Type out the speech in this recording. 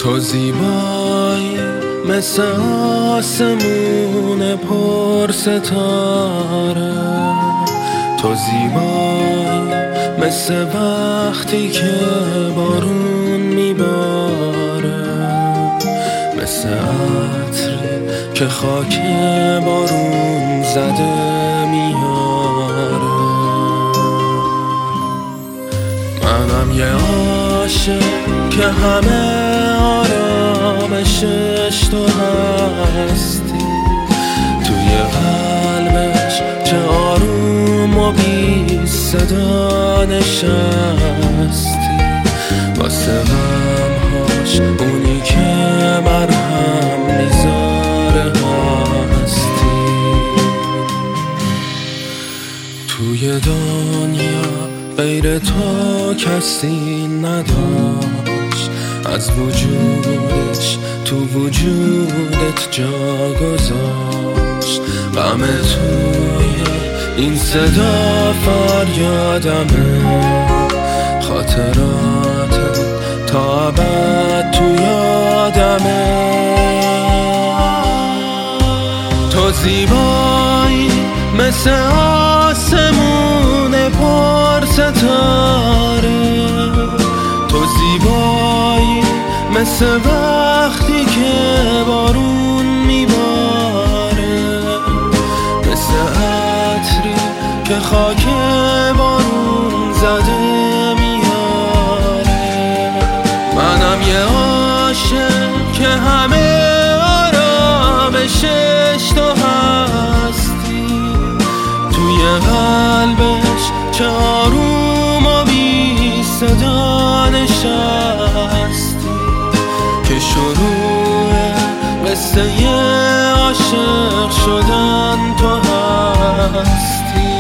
تو زیبایی مثل آسمون پر ستاره، تو زیبایی مثل وقتی که بارون میباره، مثل عطری که خاک بارون زده میاره. منم یه عاشق که همه آرامشش تو هستی، توی قلبش چه آروم و بی صدا نشستی، واسه غمهاش اونی که مرهم میذاره هستی. توی دنیا غیر تو کسی نداشت، از وجودش تو وجودت جا گذاشت. غم توی این صدا فریادمه، خاطرات تا ابد تو یادمه. تو زیبایی مثل آسمون پر ستاره، تو زیبایی مثل وقتی که بارون میباره، مثل عطری که خاک بارون زده میاره. منم یه عاشق که همه آرامشش تو هستی، توی قلبش چه آروم و بی صدا نشستی، که شروع قصه عاشق شدن تو هستی.